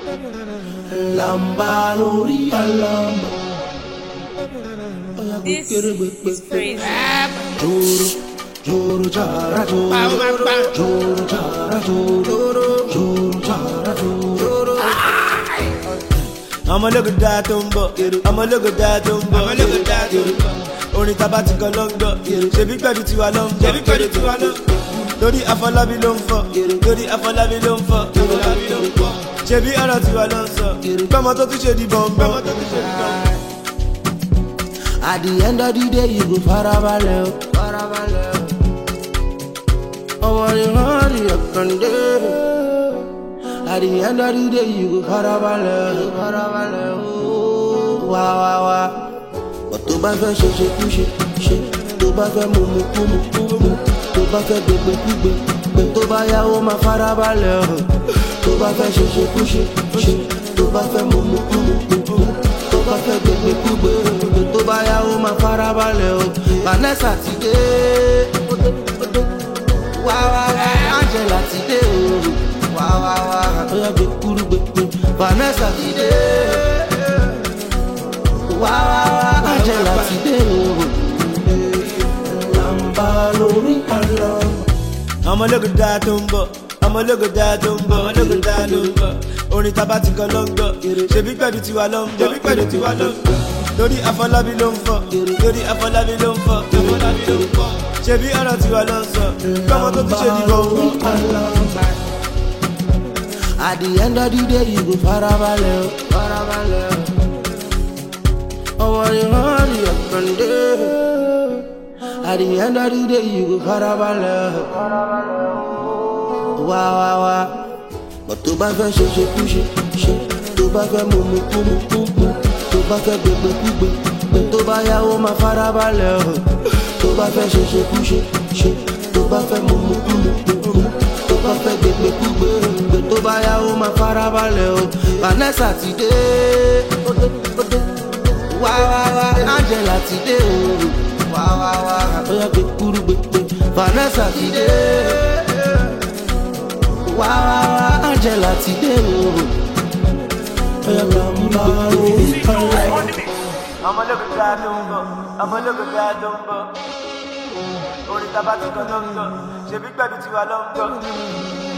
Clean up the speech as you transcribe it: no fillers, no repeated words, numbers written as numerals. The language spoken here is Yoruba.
Lamba lórí alamba. This is crazy. Joro jara joro. Joro jara joro. Joro jara joro. I'ma look at that tumbo. I'ma look at that tumbo. I'ma look at that tumbo. Only tabati go longer. She be ready to along. She be ready to along. Lórí Afọlábí ló ń fọ́. Lórí Afọlábí ló ń fọ́. Ṣebí ọ̀rọ̀ tí wà ló ń sọ. Gbọ́mọ tó tún ṣe di bọ̀m̀bọ̀m. At the end of the day, you go farabalẹ̀ o. Ọmọ ìhọ́rì ọ̀kàndé. At the end of the day, you go farabalẹ̀ o. Wá. But tó bá fẹ́ ṣe kúṣe. Tó bá fẹ́ mú kú. Tó bá fẹ́ gbẹgbẹ kúgbẹ. Tó bá yá ó máa farabalẹ̀ o. Tó bá fẹ́ ṣe kúṣe. Tó bá fẹ́ mú kú. Tó bá fẹ́ gbẹgbẹ kúgbẹ. Tó bá yá ó máa farabalẹ̀ o. Vanessa ti dé. Wá. Angela ti dé o. Wá. Ó yá gbẹ kúrú gbẹ. Vanessa ti dé. Wá. Angela ti dé o. I'ma look at that tumbo. I'ma look at that tumbo. I'ma look at that tumbo. Only tabati go longer. She be ready to along. She be ready to along. Lórí Afọlábí ló ń fọ́. Lórí Afọlábí ló ń fọ́. Ṣebí ọ̀rọ̀ tí wà ló ń sọ. Gbọ́mọ tó tún ṣe di bọ̀m̀bọ̀m. At the end of the day, you go farabalẹ̀ o. Ọmọ ìhọ́rì ọ̀kàndé. At the end of the day, you go farabalẹ̀ o. Wá. But tó bá fẹ́ ṣe kúṣe. Tó bá fẹ́ mú kú. Tó bá fẹ́ gbẹgbẹ kúgbẹ. Tó bá yá ó máa farabalẹ̀ o. Tó bá fẹ́ ṣe kúṣe. Tó bá fẹ́ mú kú. Tó bá fẹ́ gbẹgbẹ kúgbẹ. Tó bá yá ó máa farabalẹ̀ o. Vanessa ti dé. Wá. Angela ti dé o. Wá. Ó yá gbẹ kúrú gbẹ. Vanessa ti dé. Wá. Angela ti dé o. Ó yá gbẹ kúrú gbẹ. I'ma look at that tumbo. I'ma look at that tumbo. Only tabati go longer. Ṣebí ready to along.